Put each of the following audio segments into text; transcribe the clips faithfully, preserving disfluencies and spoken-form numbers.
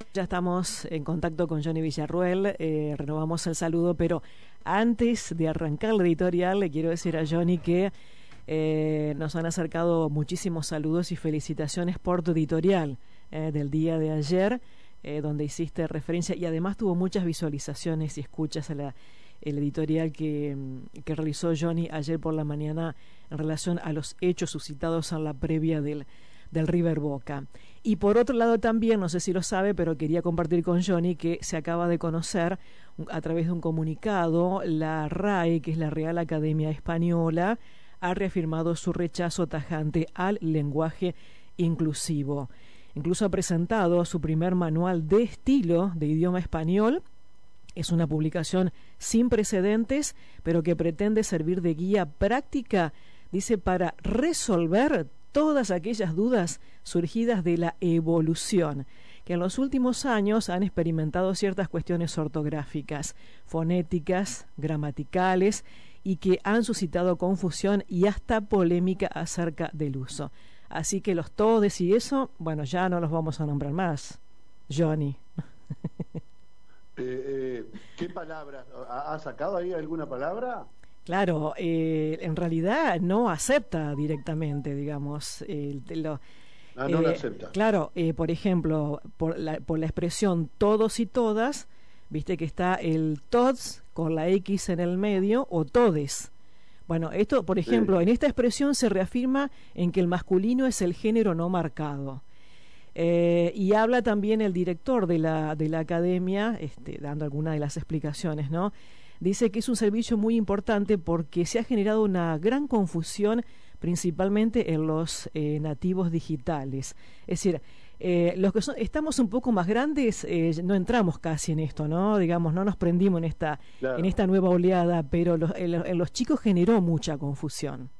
Ya estamos en contacto con Johnny Villarruel, eh, renovamos el saludo, pero antes de arrancar la editorial le quiero decir a Johnny que eh, nos han acercado muchísimos saludos y felicitaciones por tu editorial eh, del día de ayer, eh, donde hiciste referencia y además tuvo muchas visualizaciones y escuchas a la, el editorial que, que realizó Johnny ayer por la mañana en relación a los hechos suscitados en la previa del del River Boca. Y por otro lado también, no sé si lo sabe, pero quería compartir con Johnny que se acaba de conocer a través de un comunicado, la R A E, que es la Real Academia Española, ha reafirmado su rechazo tajante al lenguaje inclusivo. Incluso ha presentado su primer manual de estilo de idioma español. Es una publicación sin precedentes, pero que pretende servir de guía práctica, dice, para resolver todas aquellas dudas surgidas de la evolución, que en los últimos años han experimentado ciertas cuestiones ortográficas, fonéticas, gramaticales, y que han suscitado confusión y hasta polémica acerca del uso. Así que los todes y eso, bueno, ya no los vamos a nombrar más, Johnny. eh, eh, ¿Qué palabras? ¿Ha sacado ahí alguna palabra? Claro, eh, en realidad no acepta directamente, digamos. Eh, lo, ah, no eh, lo acepta. Claro, eh, por ejemplo, por la, por la expresión todos y todas, viste que está el tots con la X en el medio o todes. Bueno, esto, por ejemplo, sí. En esta expresión se reafirma en que el masculino es el género no marcado. Eh, y habla también el director de la, de la academia, este, dando alguna de las explicaciones, ¿no? Dice que es un servicio muy importante porque se ha generado una gran confusión principalmente en los eh, nativos digitales. Es decir, eh, los que son, estamos un poco más grandes eh, no entramos casi en esto, ¿no? Digamos, no nos prendimos en esta, claro. en esta nueva oleada, pero los, en, en los chicos generó mucha confusión.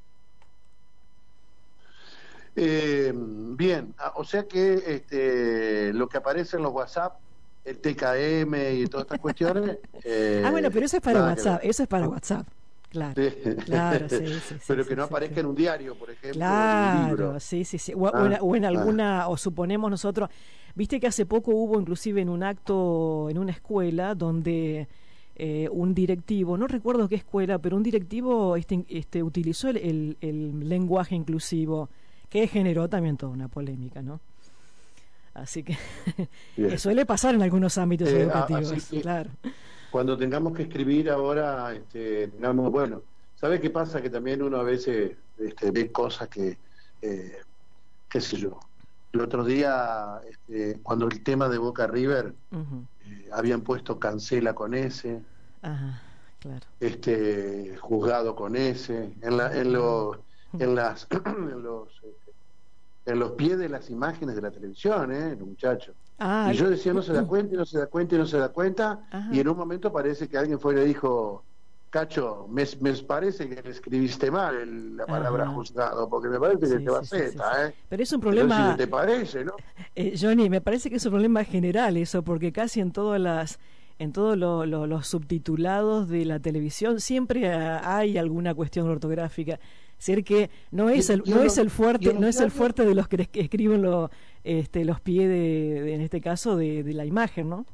Eh, bien, o sea que este, lo que aparece en los WhatsApp, el T K M y todas estas cuestiones. Eh, ah, bueno, pero eso es para WhatsApp, eso es para WhatsApp. Claro, sí. claro, sí, sí, sí. Pero sí, que no sí, aparezca sí. en un diario, por ejemplo, claro, en un libro. sí, sí, sí. O, ah, o, en, o en alguna, ah. o suponemos nosotros, viste que hace poco hubo inclusive en un acto en una escuela donde eh, un directivo, no recuerdo qué escuela, pero un directivo este, este utilizó el, el, el lenguaje inclusivo, que generó también toda una polémica, ¿no? Así que suele pasar en algunos ámbitos eh, educativos, que, claro. Cuando tengamos que escribir ahora, este, digamos, bueno, ¿sabe qué pasa? Que también uno a veces este, ve cosas que, eh, qué sé yo. El otro día, este, cuando el tema de Boca River, uh-huh. eh, habían puesto cancela con S, Ajá, claro. este, juzgado con S, en, la, en, los, en las, en los... en los pies de las imágenes de la televisión, ¿eh? Los muchachos. Ah, y yo decía, no se da cuenta, y no se da cuenta, y no se da cuenta, ajá. Y en un momento parece que alguien fue y le dijo, Cacho, me, me parece que le escribiste mal el, la palabra ajá. juzgado, porque me parece sí, que te va sí, Z, sí, sí, ¿eh? Sí. Pero es un problema... Entonces, si te parece, ¿no? Eh, Johnny, me parece que es un problema general eso, porque casi en todas las... en todos lo, lo, los subtitulados de la televisión siempre hay alguna cuestión ortográfica. Es decir que no es el no es el fuerte no es el fuerte de los que escriben lo, este, los pies de, de en este caso de, de la imagen, ¿no?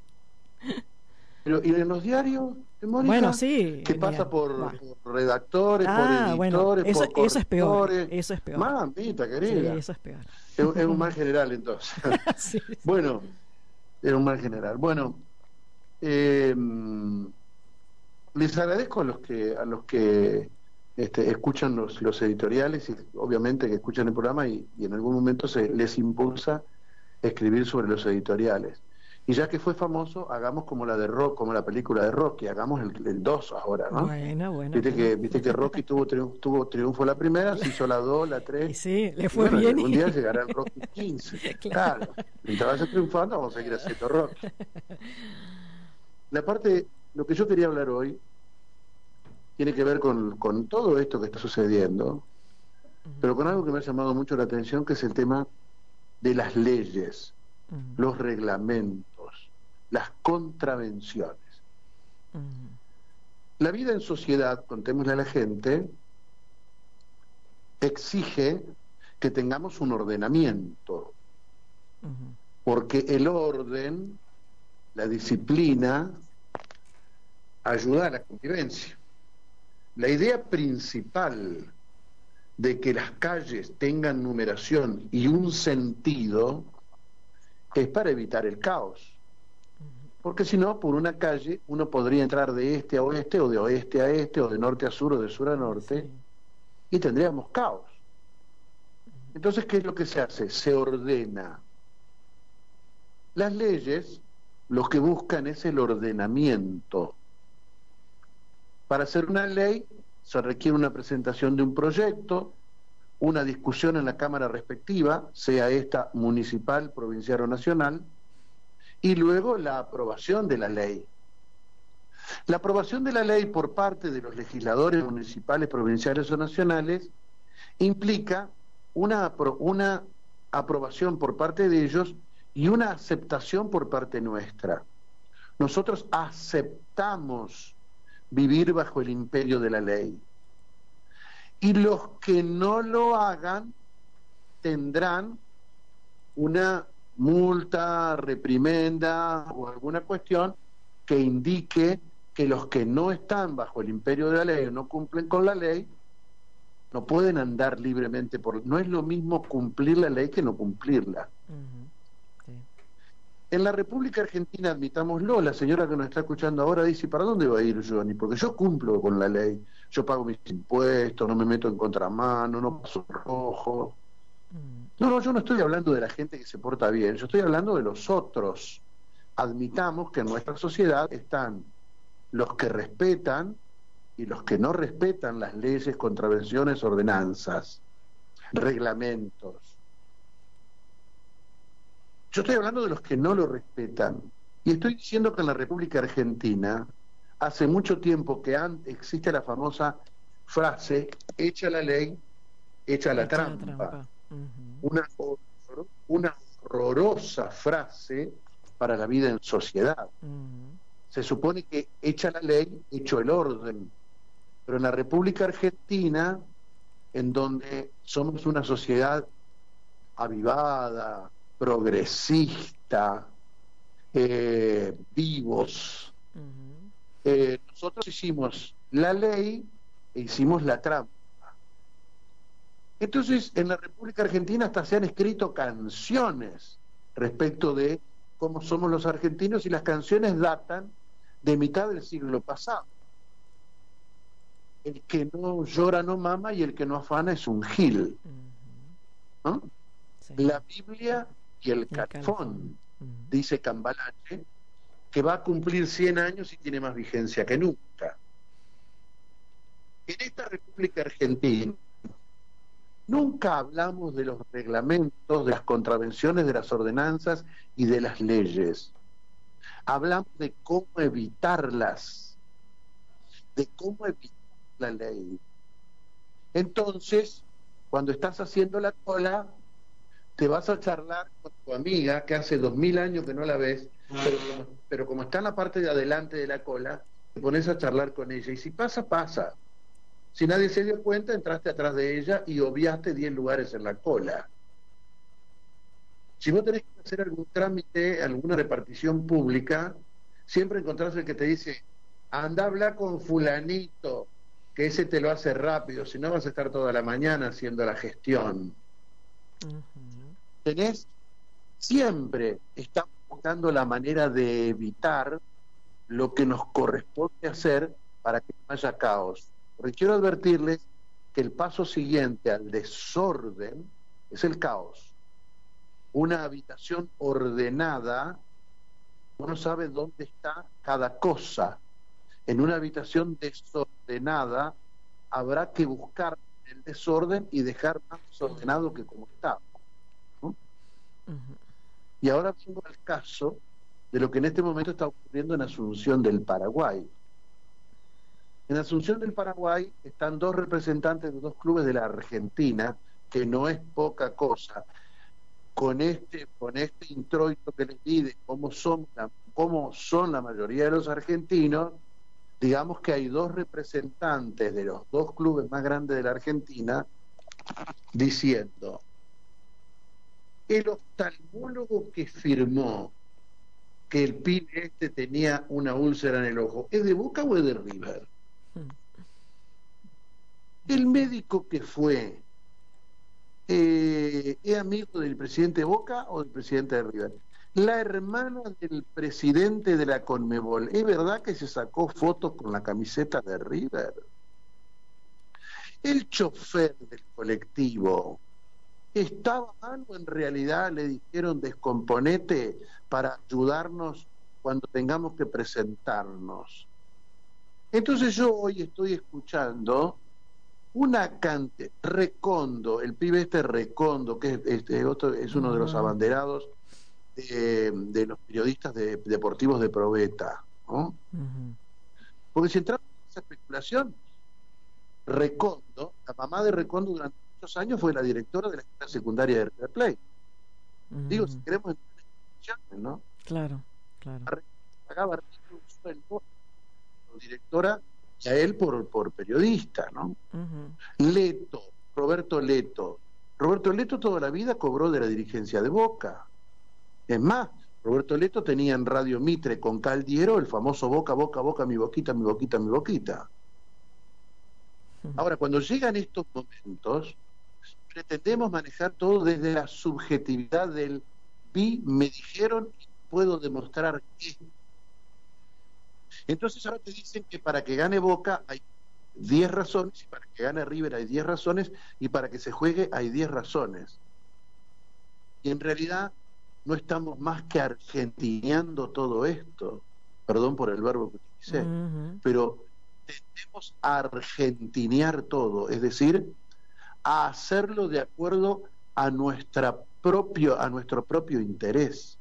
Pero y en los diarios, Mónica, bueno, sí, que pasa por, bueno. por redactores, ah, por editores, bueno, eso, por eso es peor, eso es peor. Mamita querida. Sí, eso es peor. Es, es un mal general entonces. sí, sí. Bueno, es un mal general. Bueno, eh, les agradezco a los que a los que Este, escuchan los, los editoriales y obviamente que escuchan el programa y, y en algún momento se les impulsa escribir sobre los editoriales. Y ya que fue famoso, hagamos como la de Rock, como la película de Rocky, hagamos el dos ahora, ¿no? Bueno, bueno. Viste, bueno. Que, viste que Rocky tuvo, triunfo, tuvo triunfo la primera, se hizo la dos, la tres. Y sí, le fue bueno, bien. Un día llegará el Rocky quince. Claro. claro. Mientras vaya triunfando, vamos a seguir haciendo Rocky. La parte, lo que yo quería hablar hoy, tiene que ver con, con todo esto que está sucediendo, uh-huh. pero con algo que me ha llamado mucho la atención, que es el tema de las leyes, uh-huh. los reglamentos, las contravenciones. Uh-huh. La vida en sociedad, contémosle a la gente, exige que tengamos un ordenamiento. Uh-huh. porque el orden, la disciplina, ayuda a la convivencia. La idea principal de que las calles tengan numeración y un sentido es para evitar el caos. Porque si no, por una calle uno podría entrar de este a oeste, o de oeste a este, o de norte a sur, o de sur a norte, sí, y tendríamos caos. Entonces, ¿qué es lo que se hace? Se ordena. Las leyes, lo que buscan es el ordenamiento. Para hacer una ley se requiere una presentación de un proyecto, una discusión en la Cámara respectiva, sea esta municipal, provincial o nacional, y luego la aprobación de la ley. La aprobación de la ley por parte de los legisladores municipales, provinciales o nacionales implica una, apro una aprobación por parte de ellos y una aceptación por parte nuestra. Nosotros aceptamos vivir bajo el imperio de la ley. Y los que no lo hagan tendrán una multa, reprimenda o alguna cuestión que indique que los que no están bajo el imperio de la ley o no cumplen con la ley no pueden andar libremente por... No es lo mismo cumplir la ley que no cumplirla. Uh-huh. Sí. En la República Argentina, admitámoslo, la señora que nos está escuchando ahora dice, ¿para dónde va a ir Johnny? Porque yo cumplo con la ley, yo pago mis impuestos, no me meto en contramano, no paso rojo. Uh-huh. No, no, yo no estoy hablando de la gente que se porta bien, yo estoy hablando de los otros. Admitamos que en nuestra sociedad están los que respetan y los que no respetan las leyes, contravenciones, ordenanzas, reglamentos. Yo estoy hablando de los que no lo respetan. Y estoy diciendo que en la República Argentina, hace mucho tiempo que existe la famosa frase, echa la ley, echa la echa trampa. La trampa. Uh-huh. Una, horror, una horrorosa frase para la vida en sociedad. Uh-huh. Se supone que echa la ley, hecho el orden. Pero en la República Argentina, en donde somos una sociedad avivada, progresista, eh, vivos, uh-huh. eh, nosotros hicimos la ley e hicimos la trampa. Entonces, en la República Argentina hasta se han escrito canciones respecto de cómo somos los argentinos, y las canciones datan de mitad del siglo pasado. El que no llora no mama y el que no afana es un gil. ¿No? Sí. La Biblia y el, el calefón, uh-huh. dice Cambalache, que va a cumplir cien años y tiene más vigencia que nunca. En esta República Argentina nunca hablamos de los reglamentos, de las contravenciones, de las ordenanzas y de las leyes. Hablamos de cómo evitarlas, de cómo evitar la ley. Entonces, cuando estás haciendo la cola, te vas a charlar con tu amiga que hace dos mil años que no la ves, pero, pero como está en la parte de adelante de la cola, te pones a charlar con ella, y si pasa, pasa. Si nadie se dio cuenta, entraste atrás de ella y obviaste diez lugares en la cola. Si vos tenés que hacer algún trámite, alguna repartición pública, siempre encontrás el que te dice, anda a hablar con fulanito, que ese te lo hace rápido, si no vas a estar toda la mañana haciendo la gestión. Uh-huh. Tenés, siempre estamos buscando la manera de evitar lo que nos corresponde hacer para que no haya caos. Porque quiero advertirles que el paso siguiente al desorden es el caos. Una habitación ordenada, uno sabe dónde está cada cosa. En una habitación desordenada habrá que buscar el desorden y dejar más desordenado que como estaba, ¿no? Uh-huh. Y ahora vengo al caso de lo que en este momento está ocurriendo en Asunción del Paraguay. En Asunción del Paraguay están dos representantes de dos clubes de la Argentina, que no es poca cosa. Con este, con este introito que les di de cómo son, la, cómo son la mayoría de los argentinos, digamos que hay dos representantes de los dos clubes más grandes de la Argentina diciendo, El oftalmólogo que firmó que el pibe este tenía una úlcera en el ojo, ¿es de Boca o es de River? El médico que fue, eh, ¿es amigo del presidente de Boca o del presidente de River? La hermana del presidente de la Conmebol, ¿es verdad que se sacó fotos con la camiseta de River? El chofer del colectivo, ¿estaba mal o en realidad le dijeron descomponete para ayudarnos cuando tengamos que presentarnos? Entonces yo hoy estoy escuchando una cante, Recondo, el pibe este Recondo, que es, este, otro, es uno de los abanderados de, de los periodistas de, deportivos de Probeta, ¿no? Uh-huh. Porque si entramos en esa especulación, Recondo, la mamá de Recondo durante muchos años fue la directora de la escuela secundaria de River Plate. Uh-huh. Digo, si queremos entrar en especulaciones, ¿no? Claro, claro. Pagaba el directora y a él por, por periodista, ¿no? Uh-huh. Leto, Roberto Leto. Roberto Leto toda la vida cobró de la dirigencia de Boca. Es más, Roberto Leto tenía en Radio Mitre con Caldiero el famoso Boca, Boca, Boca, mi boquita, mi boquita, mi boquita. Uh-huh. Ahora, cuando llegan estos momentos, pretendemos manejar todo desde la subjetividad del vi, me dijeron y puedo demostrar que. Entonces ahora te dicen que para que gane Boca hay diez razones, y para que gane River hay diez razones, y para que se juegue hay diez razones. Y en realidad no estamos más que argentineando todo esto, perdón por el verbo que utilicé, uh-huh. pero tendemos a argentinear todo, es decir, a hacerlo de acuerdo a, nuestra propio, a nuestro propio interés.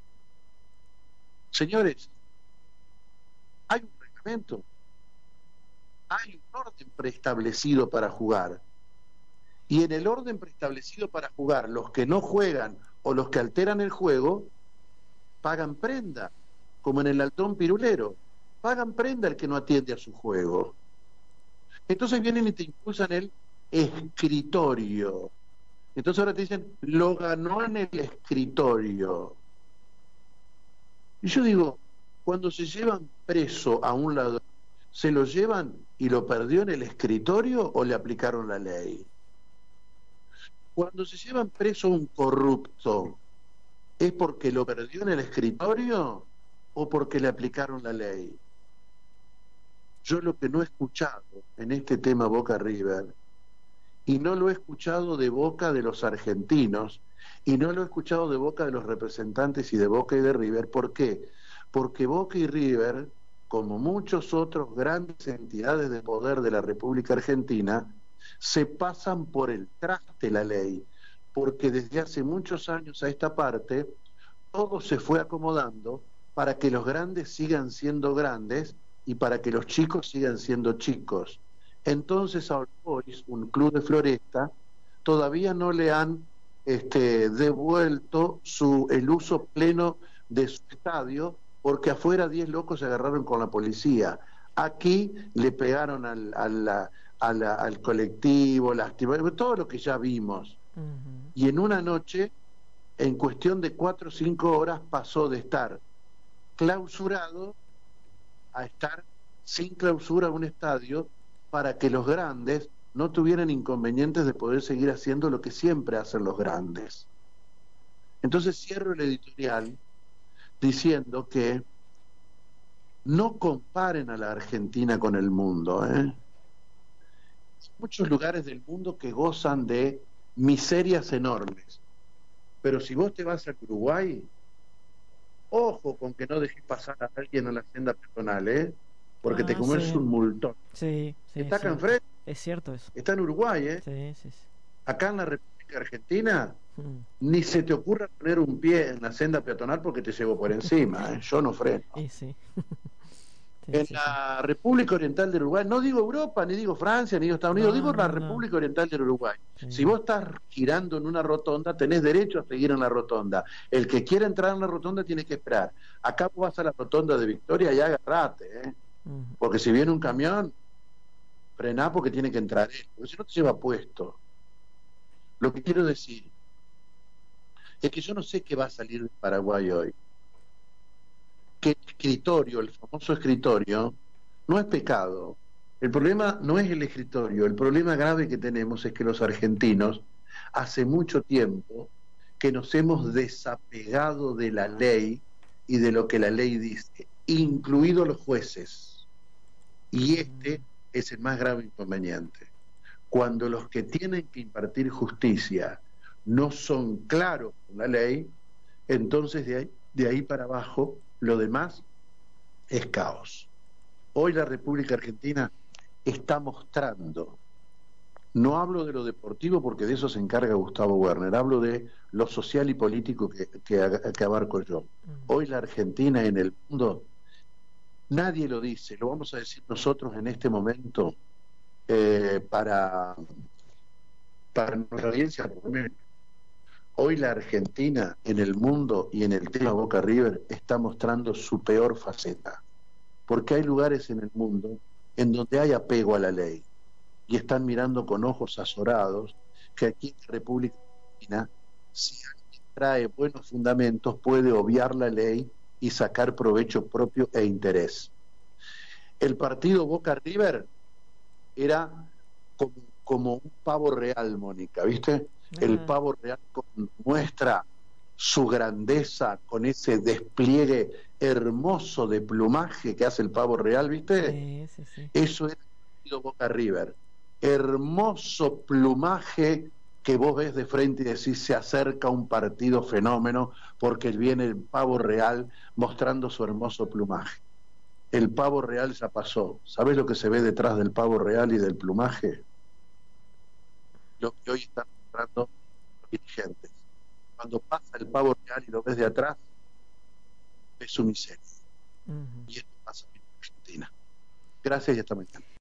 Señores, hay un reglamento, hay un orden preestablecido para jugar, y en el orden preestablecido para jugar, los que no juegan o los que alteran el juego pagan prenda, como en el Altón Pirulero, pagan prenda el que no atiende a su juego. Entonces vienen y te impulsan el escritorio. Entonces ahora te dicen, lo ganó en el escritorio. Y yo digo, cuando se llevan preso a un ladrón, ¿se lo llevan y lo perdió en el escritorio o le aplicaron la ley? Cuando se llevan preso a un corrupto, ¿es porque lo perdió en el escritorio o porque le aplicaron la ley? Yo lo que no he escuchado en este tema Boca River, y no lo he escuchado de boca de los argentinos, y no lo he escuchado de boca de los representantes y de Boca y de River, ¿por qué? Porque Boca y River, como muchos otros grandes entidades de poder de la República Argentina, se pasan por el traste la ley, porque desde hace muchos años a esta parte todo se fue acomodando para que los grandes sigan siendo grandes y para que los chicos sigan siendo chicos. Entonces a All Boys, un club de Floresta, todavía no le han este, devuelto su, el uso pleno de su estadio, porque afuera diez locos se agarraron con la policía. Aquí le pegaron al, al, al, al colectivo, lastimaron, todo lo que ya vimos. Uh-huh. Y en una noche, en cuestión de cuatro o cinco horas, pasó de estar clausurado a estar sin clausura un estadio, para que los grandes no tuvieran inconvenientes de poder seguir haciendo lo que siempre hacen los grandes. Entonces cierro el editorial diciendo que no comparen a la Argentina con el mundo, ¿eh? Hay muchos lugares del mundo que gozan de miserias enormes, pero si vos te vas a Uruguay, ojo con que no dejes pasar a alguien a la senda peatonal, ¿eh? Porque ah, te comes sí. un multón. Sí, sí, está acá sí. enfrente. Es cierto eso. Está en Uruguay, ¿eh? Sí, sí, sí. Acá en la República Argentina, hmm. ni se te ocurra poner un pie en la senda peatonal porque te llevo por encima, ¿eh? Yo no freno. Y sí. Sí, en sí, la sí. República Oriental del Uruguay, no digo Europa, ni digo Francia, ni digo Estados Unidos, no, digo la no, República no. Oriental del Uruguay. Sí. Si vos estás girando en una rotonda, tenés derecho a seguir en la rotonda. El que quiera entrar en la rotonda tiene que esperar. Acá vos vas a la rotonda de Victoria y agarrate, ¿eh? Uh-huh. Porque si viene un camión, frená porque tiene que entrar él, porque si no te lleva puesto. Lo que quiero decir es que yo no sé qué va a salir de Paraguay hoy. Que el escritorio, el famoso escritorio, no es pecado. El problema no es el escritorio, el problema grave que tenemos es que los argentinos hace mucho tiempo que nos hemos desapegado de la ley y de lo que la ley dice, incluidos los jueces. Y este es el más grave inconveniente. Cuando los que tienen que impartir justicia no son claros con la ley, entonces de ahí, de ahí para abajo lo demás es caos. Hoy la República Argentina está mostrando, no hablo de lo deportivo porque de eso se encarga Gustavo Werner, hablo de lo social y político que, que, que abarco yo. Hoy la Argentina en el mundo, nadie lo dice, lo vamos a decir nosotros en este momento eh, para, para nuestra audiencia. Hoy la Argentina en el mundo y en el tema Boca River está mostrando su peor faceta, porque hay lugares en el mundo en donde hay apego a la ley y están mirando con ojos azorados que aquí en la República Argentina, si alguien trae buenos fundamentos, puede obviar la ley y sacar provecho propio e interés. El partido Boca River era como, como un pavo real, Mónica, ¿viste? El pavo real muestra su grandeza con ese despliegue hermoso de plumaje que hace el pavo real, ¿viste? Sí, sí, sí. Eso es el partido Boca River. Hermoso plumaje que vos ves de frente y decís se acerca un partido fenómeno porque viene el pavo real mostrando su hermoso plumaje. El pavo real ya pasó. ¿Sabés lo que se ve detrás del pavo real y del plumaje? Lo que hoy están mostrando los dirigentes. Cuando pasa el pavo real y lo ves de atrás, ves su miseria. Uh-huh. Y esto pasa en Argentina. Gracias y hasta mañana.